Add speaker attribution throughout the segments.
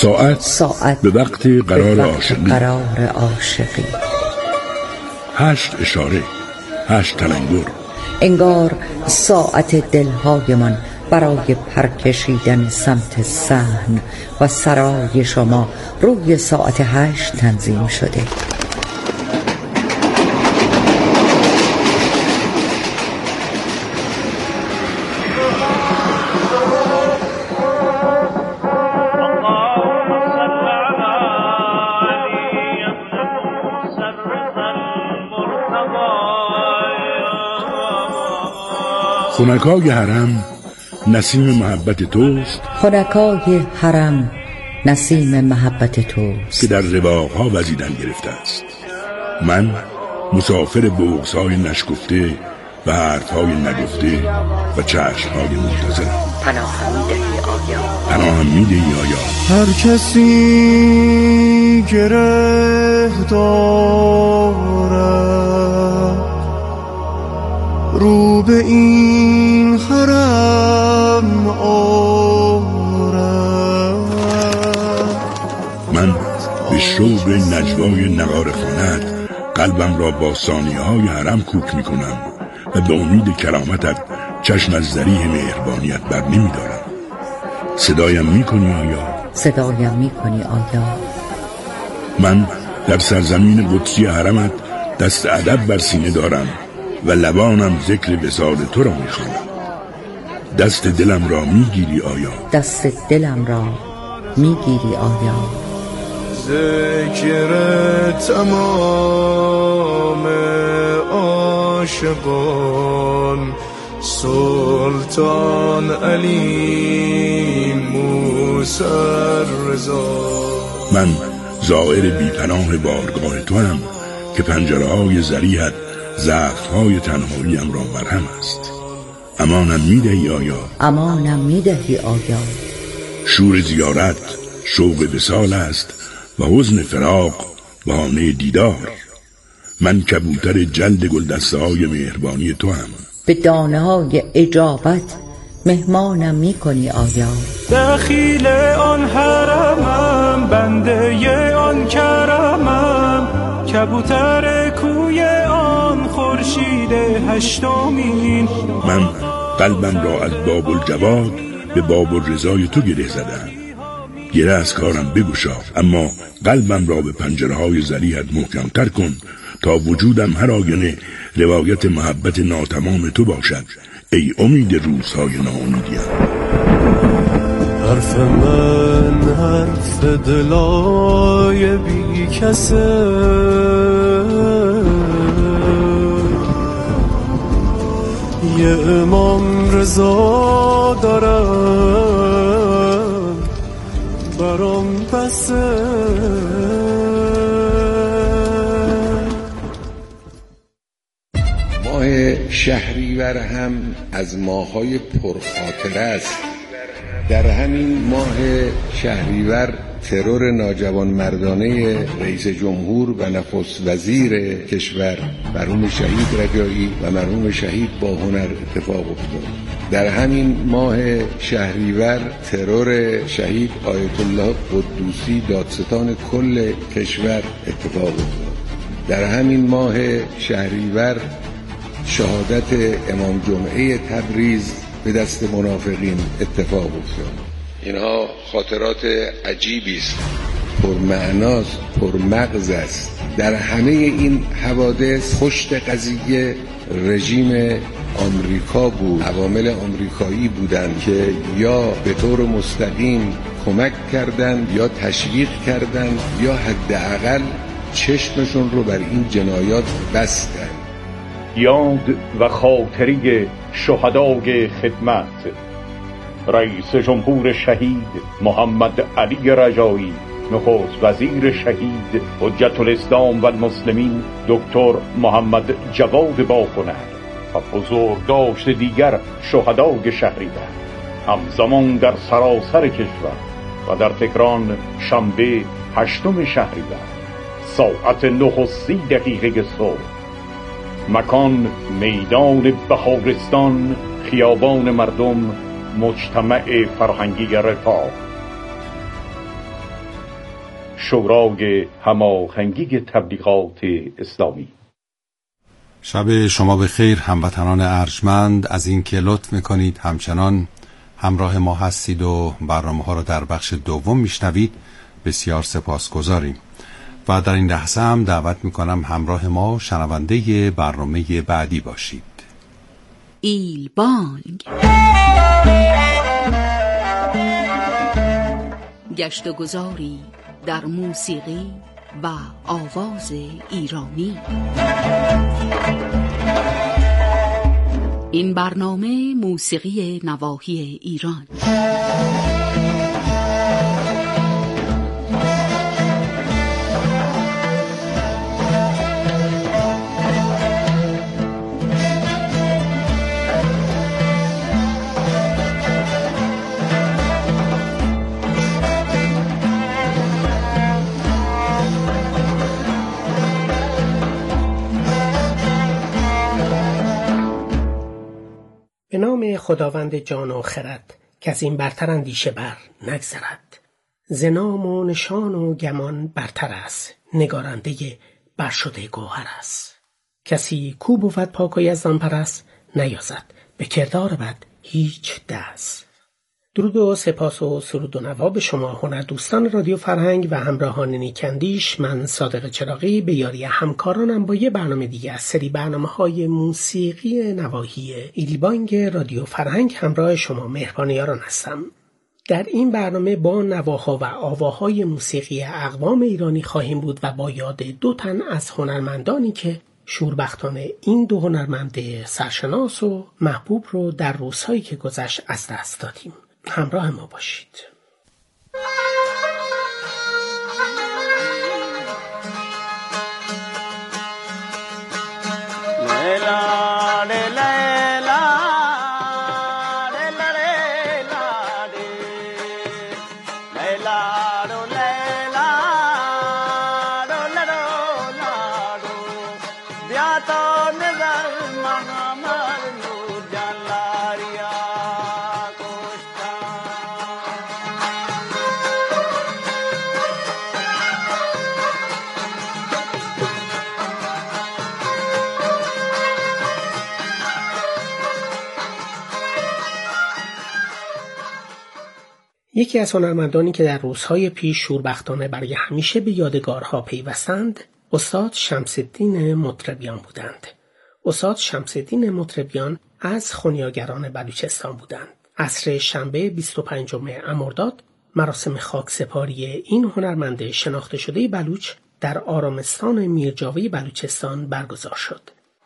Speaker 1: ساعت به وقت قرار عاشقی 8 اشاره 8 تلنگر،
Speaker 2: انگار ساعت دلهایمان برای پرکشیدن سمت صحن و سرای شما روی ساعت 8 تنظیم شده.
Speaker 1: خنکای حرم نسیم محبت توست،
Speaker 2: خنکای حرم نسیم محبت توست
Speaker 1: که در رواقها وزیدن گرفته است. من مسافر بغض‌های نشکفته و حرف‌های نگفته و چشم‌های منتظرم. پناهم می‌دهی آیا
Speaker 3: هر کسی گره دارد رو به این حرم آرد.
Speaker 1: من به شوق نجوای نغاره خانت قلبم را با ثانیه‌های حرم کوک می‌کنم و به امید کرامتت چشم از ذریح مهربانیت بر نمی‌دارم. صدایم می‌کنی آیا؟ من در سرزمین قدسی حرمت دست ادب بر سینه دارم و لبانم ذکر وصال تو را می‌خوانم. دست دلم را می‌گیری آیا؟
Speaker 3: ذکر تمام عاشقان سلطان علی موسی رضا.
Speaker 1: من زائر بی‌پناه بارگاه تو هم که پنجره‌های ذریحت ضعف‌های تنهاییم را مرهم است. امانم می‌دهی آیا؟ شور زیارت شوق وصال است و حزن فراق بهانه دیدار. من کبوتر جلد گلدسته‌های مهربانی تو هم.
Speaker 2: به دانه‌های اجابت مهمانم می‌کنی آیا؟
Speaker 3: دخیل آن حرمم، بنده آن کرمم، کبوتر کوی آن خورشید هشتمین.
Speaker 1: من قلبم را از باب الجواد به باب الرضای تو گره زدم. گره از کارم بگشا، اما قلبم را به پنجره‌های ذریحت محکم‌تر کن تا وجودم هر آینه روایت محبت ناتمام تو باشد. ای امید روزهای ناامیدیم.
Speaker 3: حرف من حرف دلای بی کسه، یه امام رضا دارم برام بسه.
Speaker 4: ماه شهریور هم از ماه‌های پرخاطره است. در همین ماه شهریور ترور ناجوانمردانه رئیس جمهور و نخست وزیر کشور مرحوم شهید رجایی و مرحوم شهید باهنر اتفاق افتاد. در همین ماه شهریور ترور شهید آیت الله قدوسی دادستان کل کشور اتفاق افتاد. در همین ماه شهریور شهادت امام جمعه تبریز به دست منافقین اتفاق افتاد. اینها خاطرات عجیبی است، پرمعناست، پرمغز است. در همه این حوادث پشت قضیه رژیم آمریکا بود، عوامل آمریکایی بودند که یا به طور مستقیم کمک کردند یا تشویق کردند یا حداقل چشمشون رو بر این جنایات بستند.
Speaker 5: یاد و خاطری شهدای خدمت رئیس جمهور شهید محمد علی رجایی، نخست وزیر شهید حجت الاسلام و المسلمین دکتر محمد جواد باهنر و بزرگداشت دیگر شهدای شهریور همزمان در سراسر کشور و در تهران شنبه 8 شهریور ساعت 9:30 صبح. مکان میدان بهارستان، خیابان مردم، مجتمع فرهنگی رفاه. شورای هماهنگی تبلیغات اسلامی.
Speaker 6: شب شما به خیر هموطنان ارجمند، از این که لطف میکنید همچنان همراه ما هستید و برنامه ها را در بخش دوم میشنوید. بسیار سپاسگزاریم و در این لحظه هم دعوت میکنم همراه ما شنونده برنامه بعدی باشید.
Speaker 7: ایلبانگ، گشت و گذاری در موسیقی و آواز ایرانی. این برنامه موسیقی نواحی ایران.
Speaker 8: به نام خداوند جان و خرد که از این برتر اندیشه بر نگذرد. ز نام و نشان و گمان برتر است، نگارنده برشده گوهر است. کسی کو بود پاک و یزدان پرست، نیازد به کردار بد هیچ دست. درود و سپاس و سرود و نوا به شما هنر دوستان رادیو فرهنگ و همراهان نیکندیش. من صادق چراغی به یاری همکارانم با یه برنامه دیگه از سری برنامه‌های موسیقی نواحی ایلبانگ رادیو فرهنگ همراه شما مهربان یاران هستم. در این برنامه با نواها و آواهای موسیقی اقوام ایرانی خواهیم بود و با یاد 2 تن از هنرمندانی که شوربختانه این 2 هنرمند سرشناس و محبوب رو در روزهایی که گذشت از دست دادیم. همراه ما باشید. یکی از هنرمندانی که در روزهای پیش شوربختانه برای همیشه به یادگارها پیوستند، استاد شمس‌الدین مطربیان بودند. استاد شمس‌الدین مطربیان از خونیاگران بلوچستان بودند. عصر شنبه 25 مرداد مراسم خاکسپاری این هنرمند شناخته شده بلوچ در آرامستان میرجاوی بلوچستان برگزار شد.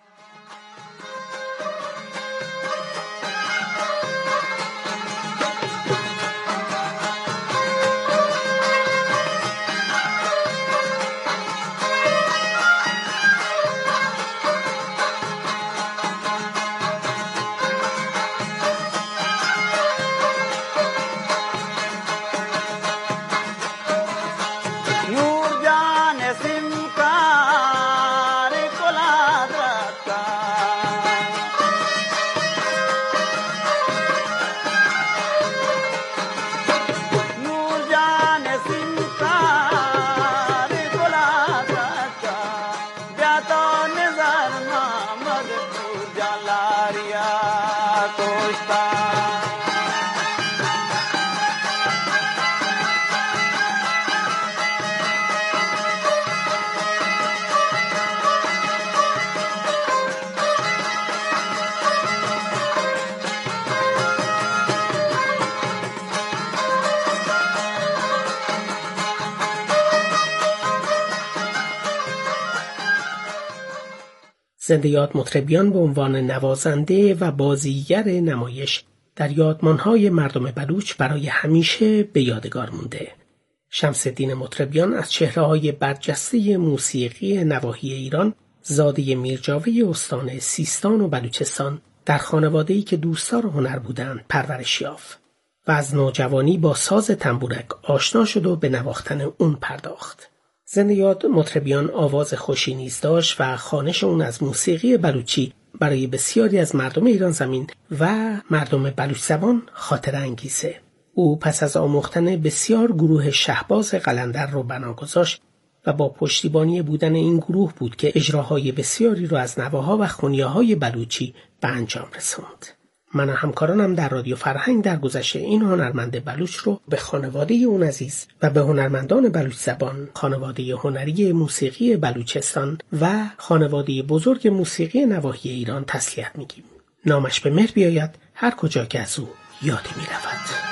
Speaker 8: زنده یاد مطربیان به عنوان نوازنده و بازیگر نمایش در یادمانهای مردم بلوچ برای همیشه به یادگار مونده. شمس‌الدین مطربیان از چهره‌های برجسته موسیقی نواحی ایران، زاده میرجاوی استان سیستان و بلوچستان، در خانواده‌ای که دوستدار هنر بودند پرورش یافت و از نوجوانی با ساز تنبورک آشنا شد و به نواختن اون پرداخت. زنده یاد مطربیان آواز خوشی نیز داشت و خوانش اون از موسیقی بلوچی برای بسیاری از مردم ایران زمین و مردم بلوچ زبان خاطره انگیزه. او پس از آموختن بسیار گروه شهباز قلندر رو بنا گذاشت و با پشتیبانی بودن این گروه بود که اجراهای بسیاری رو از نواها و خونیاهای بلوچی به انجام رساند. من و همکارانم در رادیو فرهنگ در گذشته این هنرمند بلوچ رو به خانواده اون عزیز و به هنرمندان بلوچ زبان، خانواده هنری موسیقی بلوچستان و خانواده بزرگ موسیقی نواحی ایران تسلیت میگیم. نامش به مهر بیاید هر کجا که از او یادی میرود.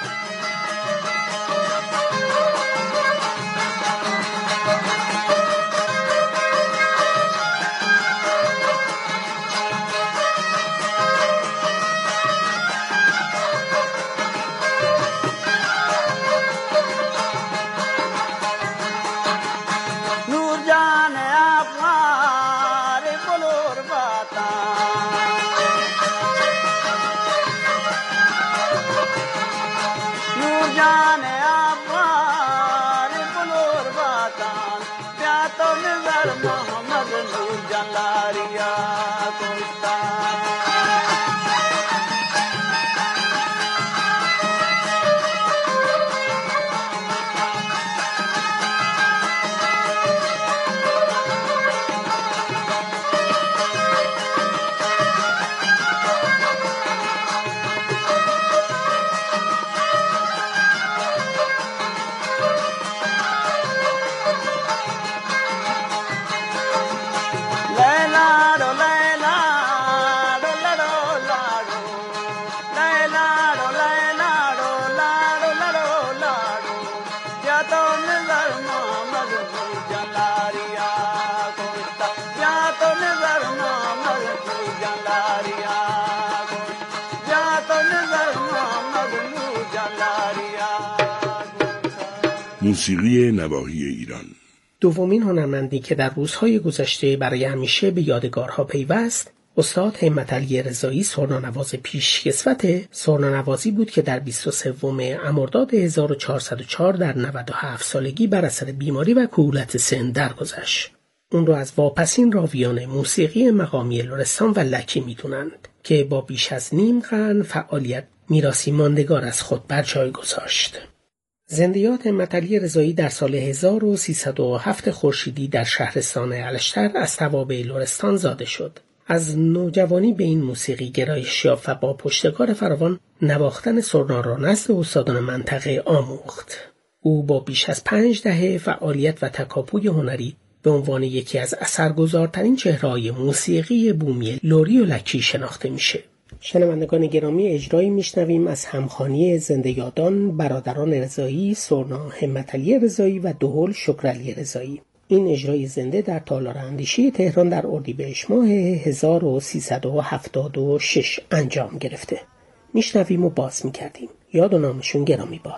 Speaker 1: موسیقی نواحی ایران.
Speaker 8: دومین هنرمندی که در روزهای گذشته برای همیشه به یادگارها پیوست، استاد همتعلی رضایی سرنانواز پیشکسوت سرنانوازی بود که در 23 مرداد 1404 در 97 سالگی بر اثر بیماری و کهولت سن درگذشت. اون رو از واپسین راویان موسیقی مقامی لرستان و لکی میدونند که با بیش از نیم قرن فعالیت میراثی ماندگار از خود بر جای گذاشت. زندیات همتعلی رضایی در سال 1307 خورشیدی در شهرستان الشتر از توابع لرستان زاده شد. از نوجوانی به این موسیقی گرایش یافت و با پشتکار فراوان نواختن سرنا را نزد استادان منطقه آموخت. او با بیش از 5 دهه فعالیت و تکاپوی هنری به عنوان یکی از اثرگذارترین چهره‌های موسیقی بومی لری و لکی شناخته میشه. شنوندگان گرامی، اجرایی میشنویم از همخوانی زنده یادان برادران رضایی، سرنا همتعلی رضایی و دهل شکرعلی رضایی. این اجرای زنده در تالار اندیشه تهران در اردیبهشت ماه 1376 انجام گرفته. میشنویم و باز میکردیم. یاد و نامشون گرامی باد.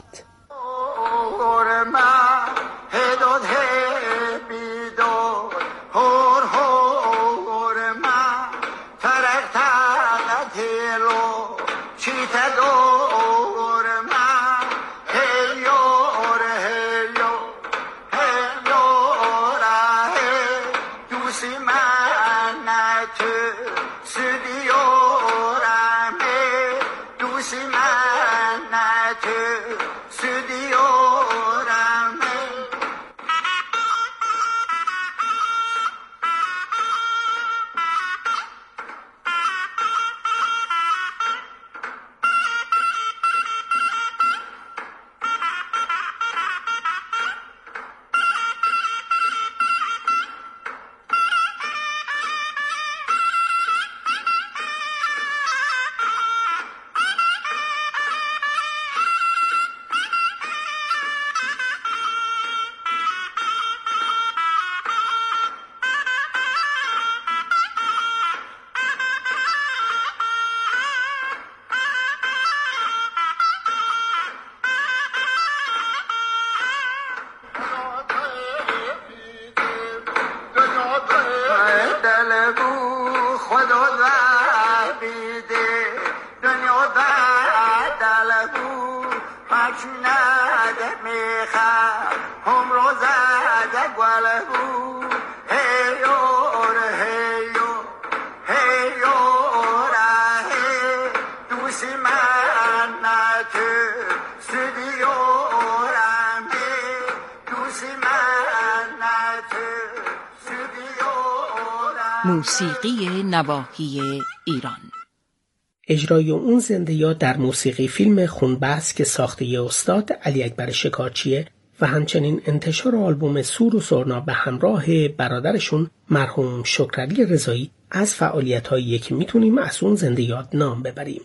Speaker 9: City
Speaker 7: موسیقی نواحی ایران.
Speaker 8: اجرای اون زنده یاد در موسیقی فیلم خونبست که ساخته استاد علی اکبر شکارچیه و همچنین انتشار آلبوم سور و سرنا به همراه برادرشون مرحوم شکرعلی رضایی از فعالیت‌هایی که میتونیم از اون زنده یاد نام ببریم.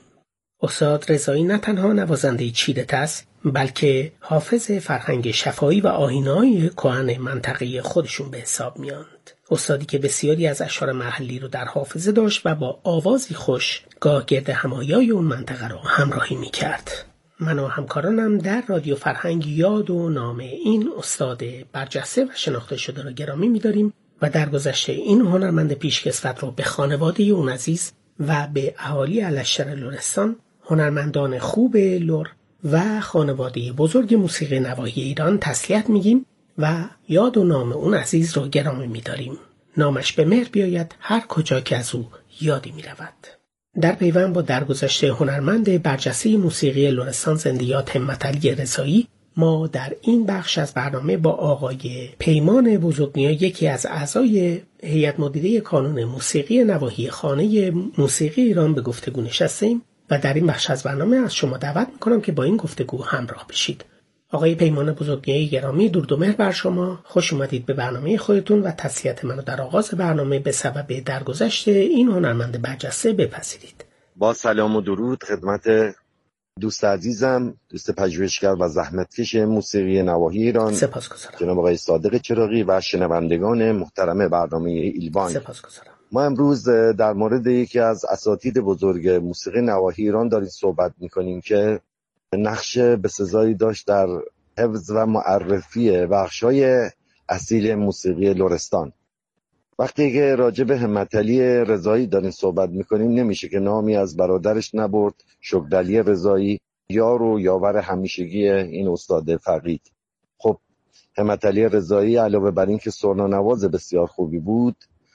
Speaker 8: استاد رضایی نه تنها نوازنده چیرت است، بلکه حافظ فرهنگ شفاهی و آیین‌های کهن منطقه خودشون به حساب میاند. استادی که بسیاری از اشعار محلی رو در حافظه داشت و با آوازی خوش گاه گرد همایای اون منطقه رو همراهی میکرد. من و همکارانم در رادیو فرهنگ یاد و نام این استاد برجسته و شناخته شده را گرامی می‌داریم و در گذشته این هنرمند پیشکسوت رو به خانواده اون عزیز و به اهالی الشتر لرستان، هنرمندان خوب لر و خانواده بزرگ موسیقی نواحی ایران تسلیت میگیم و یاد و نام اون عزیز رو گرامی می‌داریم. نامش به مهر بیاید هر کجا که از او یادی می‌رود. در پیوند با درگذشته هنرمند برجسته موسیقی لرستان زنده یاد همت علی رضایی، ما در این بخش از برنامه با آقای پیمان بزرگنیا، یکی از اعضای هیئت مدیره کانون موسیقی نواحی خانه موسیقی ایران، به گفتگو نشستیم و در این بخش از برنامه از شما دعوت میکنم که با این گفتگو همراه بشید. آقای پیمان بزرگنیای گرامی، درود و مهر بر شما. خوش اومدید به برنامه خودتون و تسلیت منو در آغاز برنامه به سبب درگذشت این هنرمند برجسته بپذیرید.
Speaker 9: با سلام و درود خدمت دوست عزیزم، دوست پژوهشگر و زحمتکش موسیقی نواحی ایران،
Speaker 8: سپاسگزارم.
Speaker 9: جناب آقای صادق چراغی و شنوندگان محترم برنامه ایلوان.
Speaker 8: سپاسگزارم.
Speaker 9: ما امروز در مورد یکی از اساتید بزرگ موسیقی نواحی ایران داریم صحبت می‌کنیم که نقش بسزایی داشت در حفظ و معرفی بخش‌های اصیل موسیقی لرستان. وقتی که راجع به همت علی رضایی داریم صحبت میکنیم نمیشه که نامی از برادرش نبرد، شکرعلی رضایی، یار و یاور همیشگی این استاد فقید. خب همت علی رضایی علاوه بر این که سرنانواز بسیار خوبی بود،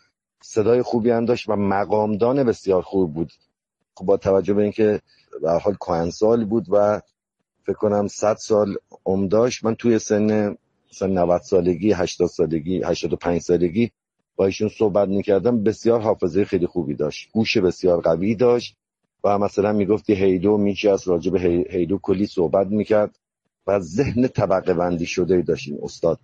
Speaker 9: صدای خوبی هم داشت و مقامدان بسیار خوب بود. خب با توجه به اینکه به هر حال کهنسال بود و فکر کنم 100 سال عمر داشت، من توی سن 90 سالگی، 80 سالگی، 85 سالگی با ایشون صحبت میکردم، بسیار حافظه خیلی خوبی داشت، گوش بسیار قوی داشت و مثلا میگفتی هیدو میچست، راجع به هیدو کلی صحبت میکرد و ذهن طبقه بندی شده داشت این استاد.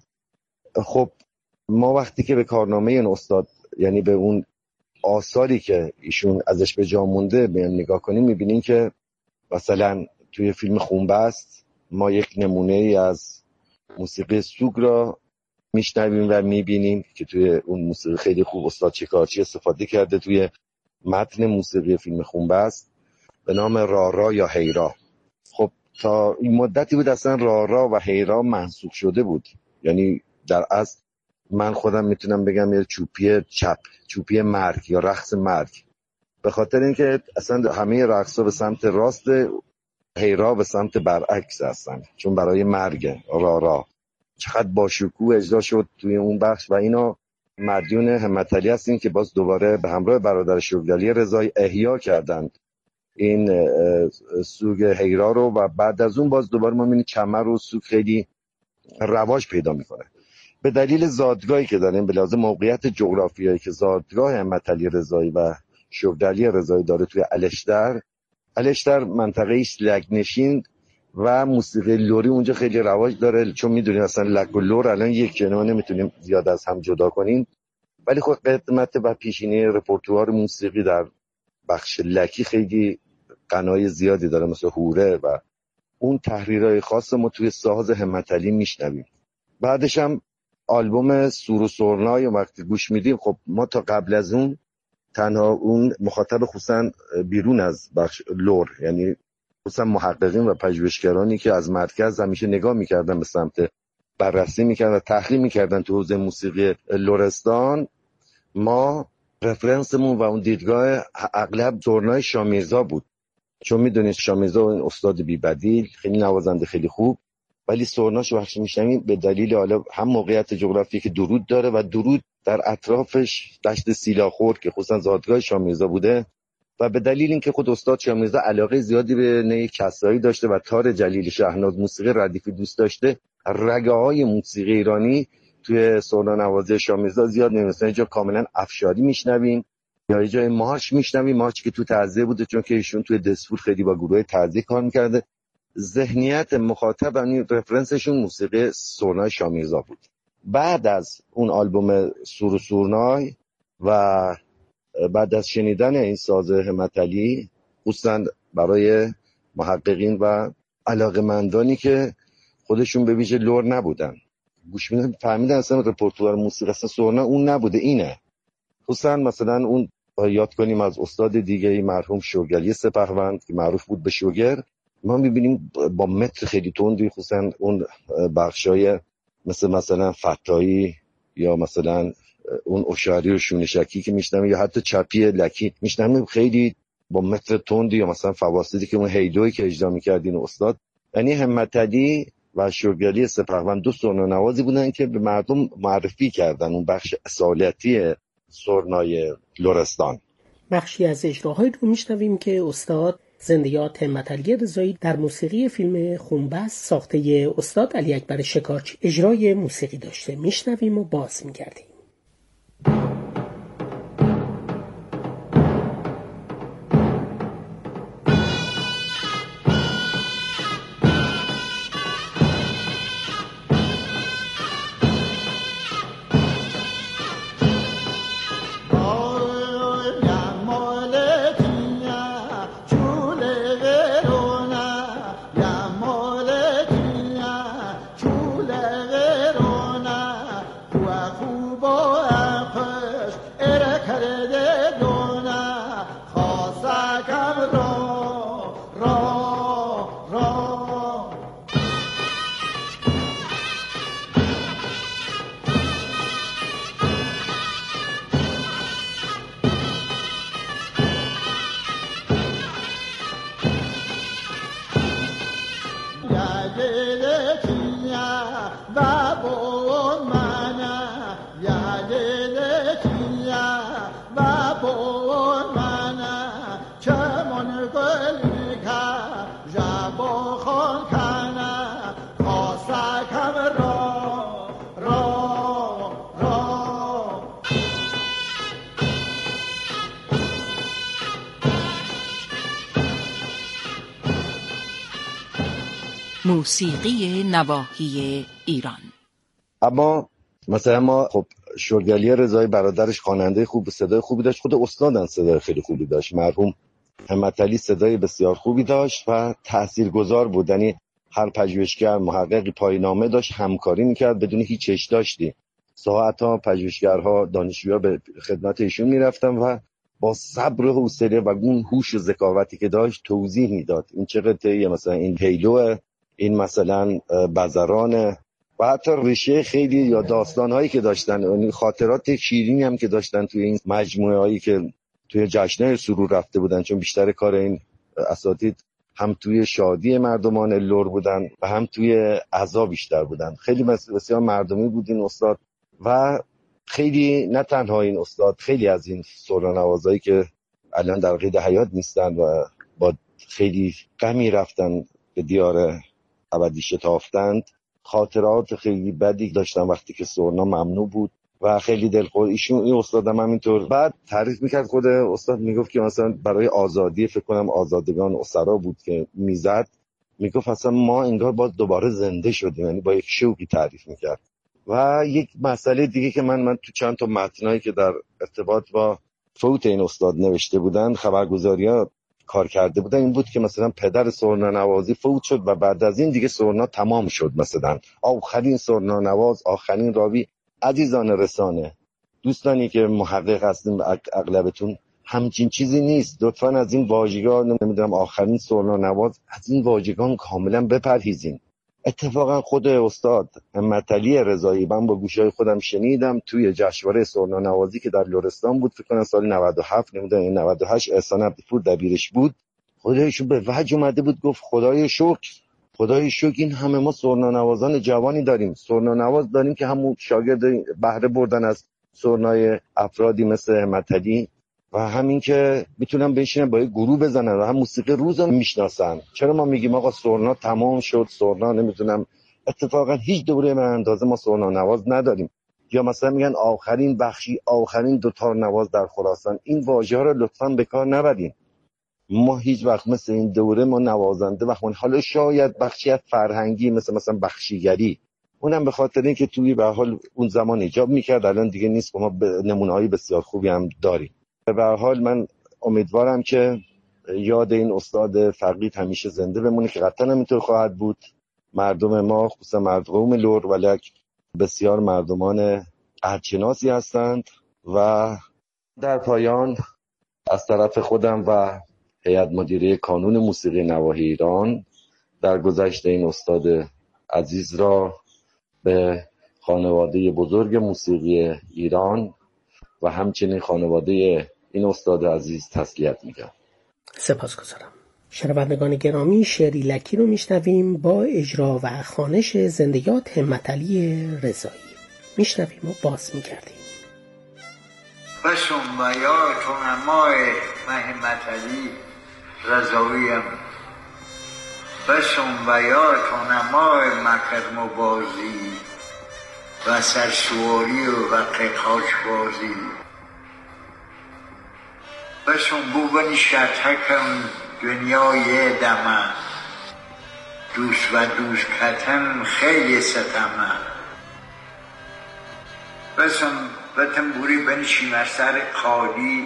Speaker 9: خب ما وقتی که به کارنامه این استاد، یعنی به اون آثاری که ایشون ازش به جا مونده نگاه کنیم، میبینیم که مثلا توی فیلم خونبست ما یک نمونه ای از موسیقی سوگ را میشنویم و میبینیم که توی اون موسیقی خیلی خوب استاد شکارچی استفاده کرده توی متن موسیقی فیلم خونبست به نام رارا یا هیرا. خب تا این مدتی بود اصلا رارا و هیرا منسوخ شده بود، یعنی در اصل من خودم میتونم بگم یه چوپی چپ، چوپی مرگ یا رقص مرگ، به خاطر اینکه اصلا همه رقصا به سمت راست، هیرا به سمت برعکس هستن، چون برای مرگ رارا. چقدر با شکوه اجرا شد توی اون بخش و اینا مدیون همت علی هستیم که باز دوباره به همراه برادر شکرعلی رضایی احیا کردند این سوگ هیرا رو و بعد از اون باز دوباره ما می‌بینیم کمر و سوگ خیلی رواج پیدا میکنه به دلیل زادگاهی که داریم، به لحاظ موقعیت جغرافیایی که زادگاه همت علی رضایی و شکرعلی رضایی داره توی الشتر منطقه ایست لگنشین و موسیقی لوری اونجا خیلی رواج داره، چون میدونیم اصلا لگ و لور الان یک کنار نمیتونیم زیاد از هم جدا کنیم، ولی خب قدمت و پیشینه رپرتوار موسیقی در بخش لکی خیلی غنای زیادی داره، مثل هوره و اون تحریرهای خاص ما توی ساز همت علی میشنویم. بعدش هم آلبوم سور و سرنای وقتی گوش میدیم، خب ما تا قبل از اون تنها اون مخاطب خصوصا بیرون از بخش لور، یعنی خصوصا محققین و پژوهشگرانی که از مرکز همیشه نگاه میکردن به سمت بررسی میکردن و تحلیل میکردن تو حوزه موسیقی لرستان، ما رفرنسمون و اون دیدگاه اغلب سرنای شامیرزا بود، چون میدونید شامیرزا این استاد بی بدیل، خیلی نوازنده خیلی خوب، ولی سرناش وقتی میشنویم به دلیل حالا هم موقعیت جغرافیایی که درود داره و درود در اطرافش دشت سیلاخور که خصوصا زادگاه شامیرزا بوده و به دلیل اینکه خود استاد شامیرزا علاقه زیادی به نی کسایی داشته و تار جلیل شهناز موسیقی ردیفی دوست داشته، رگه‌های موسیقی ایرانی توی سرنا نوازی شامیرزا زیاد نمی‌رسه. اینجا کاملا افشاری میشنویم یا یه جای مارش میشنویم، مارشی که تو تعزیه بوده چون که ایشون توی دسپور خیلی با گروه تعزیه کار میکرده. ذهنیت مخاطب یعنی رفرنسشون موسیقی سرنای شامیرزا بود. بعد از اون آلبوم سور و سورنای و بعد از شنیدن این ساز همتعلی، خصوصا برای محققین و علاقه‌مندانی که خودشون به ویژه لور نبودن گوش میدن، فهمیدن اصلا رپرتوار موسیقی اصلا سرنا اون نبوده، اینه. خصوصا مثلا اون یاد کنیم از استاد دیگه‌ای مرحوم شوگلی سپهوند که معروف بود به شوگر، ما می‌بینیم با متر خیلی تندی خصوصا اون بخشای مثلا فتایی یا مثلا اون اشاری و شونشکی که میشنم یا حتی چپی لکی میشنم خیلی با متر تندی یا مثلا فواصلی که اون هیدویی که اجرا می‌کردین استاد، یعنی همتعلی و شوگلی سپهوند دو سرنانوازی بودن که به مردم معرفی کردن اون بخش اصالتی سرنای لرستان.
Speaker 8: بخشی از اجراهای رو میشنویم که استاد زندیات همتعلی رضایی در موسیقی فیلم خونبست ساخته استاد علی اکبر شکارچی اجرای موسیقی داشته. میشنویم و باز میگردیم.
Speaker 7: موسیقی نواحی ایران.
Speaker 9: اما مثلا ما خب شوگلی رضایی برادرش خواننده خوب و صدای خوبی داشت، خود استادم صدای خیلی خوبی داشت، مرحوم همتعلی صدای بسیار خوبی داشت و تاثیرگذار بود، یعنی هر پژوهشگر محققی پایه‌نامه داشت همکاری میکرد بدون هیچ چش داشتی. ساعت‌ها پژوهشگرها دانشجوها به خدمت ایشون میرفتن و با صبر و حوصله و اون هوش و ذکاوتی که داشت توضیح میداد این چقدر مثلا این هیلو، این مثلا بزران و حتی ریشه خیلی یا داستان‌هایی که داشتن، یعنی خاطرات شیرینی هم که داشتن توی این مجموعه‌هایی که توی جشن‌های سرور رفته بودن، چون بیشتر کار این اساتید هم توی شادی مردمان لور بودن و هم توی عزا بیشتر بودن. خیلی بسیار مردمی بود این استاد و خیلی نه تنها این استاد، خیلی از این سرنانوازایی که الان در قید حیات نیستن و با خیلی غمی رفتن به دیار ابدی شتافتند، خاطرات خیلی بدی داشتن وقتی که سرنا ممنوع بود و خیلی دلخور. ایشون این استادم همینطور بعد تعریف میکرد، خود استاد میگفت که مثلا برای آزادی فکر کنم آزادگان اسرا بود که میزد، میگفت اصلا ما انگار باز دوباره زنده شدیم، یعنی با یک شوقی تعریف میکرد. و یک مسئله دیگه که من تو چند تا متنایی که در ارتباط با فوت این استاد نوشته بودن، خبرگزاری‌ها کار کرده بودن، این بود که مثلا پدر سرنانوازی فوت شد و بعد از این دیگه سرنا تمام شد، مثلا آخرین سرنانواز، آخرین راوی. عزیزان رسانه، دوستانی که محقق هستیم اغلبتون، همچین چیزی نیست. لطفاً از این واژگان نمیدونم آخرین سرنانواز، از این واژگان کاملا بپرهیزین. اتفاقا خود استاد همتعلی رضایی من با گوشای خودم شنیدم توی جشنواره سرنانوازی که در لرستان بود، فکر کنم سال 97 نمیدونم 98 احسان عبدی‌پور دبیرش بود، خدایشون به وجه اومده بود، گفت خدای شکر این همه ما سرنانوازان جوانی داریم، سرنانواز داریم که همون شاگرد بهره بردن از سرنای افرادی مثل همتعلی و همین که میتونن بشینن با یک گروه بزنن و هم موسیقی روز رو میشناسن. چرا ما میگیم آقا سرنا تمام شد، سرنا نمیتونم اتفاقا هیچ دوره من اندازه ما سونا نواز نداریم. یا مثلا میگن آخرین بخشی، آخرین دوتار نواز در خراسان. این واژه ها رو لطفاً به کار نبرین. ما هیچ وقت مثل این دوره ما نوازنده بخوان، حالا شاید بخشی فرهنگی مثلا بخشیگری، اونم به خاطر اینکه توی به حال اون زمان ایجاب میکرد، الان دیگه نیست. ما نمونه‌های بسیار خوبی هم داریم. به هر حال من امیدوارم که یاد این استاد فقید همیشه زنده بمونه که قطعا همینطور خواهد بود. مردم ما خصوصا مردم لر ولک بسیار مردمان عهدشناسی هستند. و در پایان از طرف خودم و هیئت مدیره کانون موسیقی نواحی ایران درگذشت این استاد عزیز را به خانواده بزرگ موسیقی ایران و همچنین خانواده این استاد عزیز تسلیت میگم.
Speaker 8: سپاسگزارم. شنوندگان گرامی، شعری لکی رو میشنویم با اجرا و خوانش زنده‌یاد همتعلی رضایی. میشنویم و باز میگردیم.
Speaker 10: بسم بیاتون امای همتعلی رضاییم، بسم بیاتون امای مکرم و بازی و سرسواری و قیقاش بازی، بسم بوبن شتکم دنیای دمه، دوست و دوست کتن خیلی ستمه، بسم بتن بوری بنشیم از سر قالی،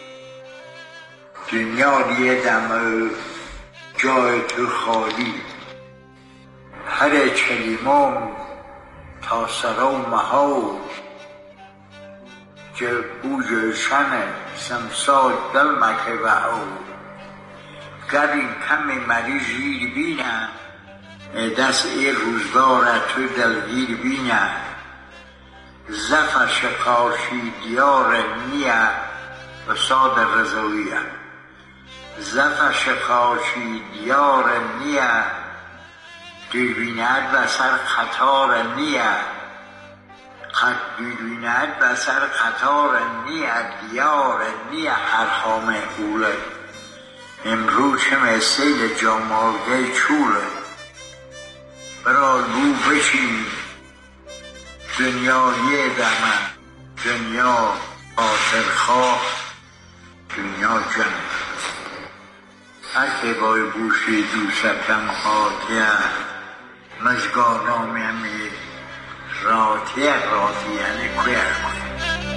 Speaker 10: دنیا دیه دمه جای تو خالی، هر کلمام تا سرا مهو که بوجشن سمسال دل مکه و او، گرین کمی مریض گیر بینه دست ای روزگار تو دلگیر بینه، زفر شکارشی دیار نیه و ساد رضویه، زفر شکارشی دیار نیه دیربیند و سر خطار نیه، خط دیربیند و سر خطار نیه، دیار نیه هر خامه اوله، امروز چه سیل جامارگه چوله، برای بو بشین دنیا یه دمه، دنیا آخرخواه دنیا جنگ، هرکه بای بوشی دوستکم خاطیه مزگارام همی راتیه یعنی کویر کویر.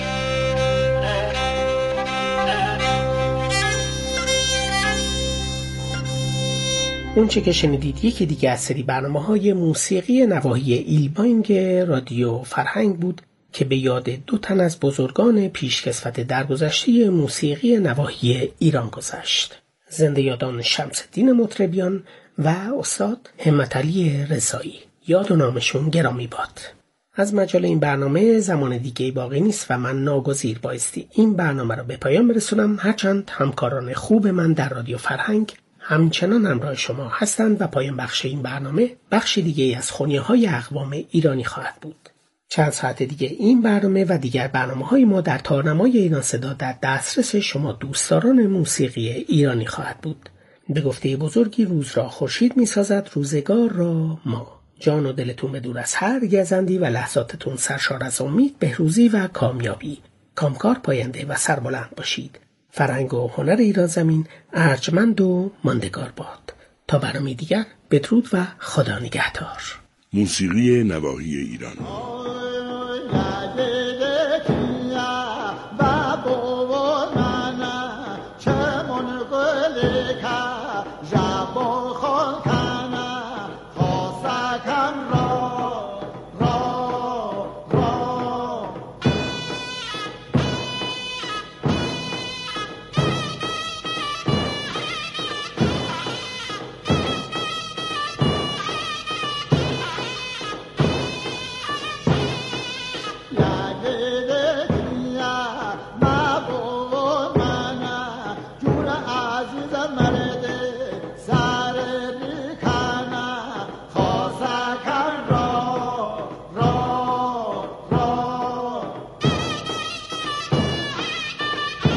Speaker 8: اون چه که شنیدید یکی دیگه از سری برنامه‌های موسیقی نواحی ایلباینگ رادیو فرهنگ بود که به یاد 2 تن از بزرگان پیشکسوت درگذشته موسیقی نواحی ایران گذشت. زنده یادان شمس‌الدین مطربیان و استاد همتعلی رضایی. یاد و نامشون گرامی باد. از مجال این برنامه زمان دیگه باقی نیست و من ناگزیر بایستی این برنامه رو به پایان برسونم، هرچند همکاران خوب من در رادیو فرهنگ همچنان همراه شما هستند و پایان بخش این برنامه بخش دیگه از خونیه‌های اقوام ایرانی خواهد بود. چند ساعت دیگه این برنامه و دیگر برنامه‌های ما در تارنمای ایران صدا در دسترس شما دوستداران موسیقی ایرانی خواهد بود. به گفته بزرگی روز را خورشید می‌سازد، روزگار را ما. جان و دلتون به دور از هر گزندی و لحظاتتون سرشار از امید، بهروزی و کامیابی. کامکار، پاینده و سربلند باشید. فرهنگ و هنر ایران زمین ارجمند و ماندگار باد. تا برنامه دیگر بدرود و خدا نگهدار.
Speaker 1: موسیقی نواحی ایران.
Speaker 11: Jabon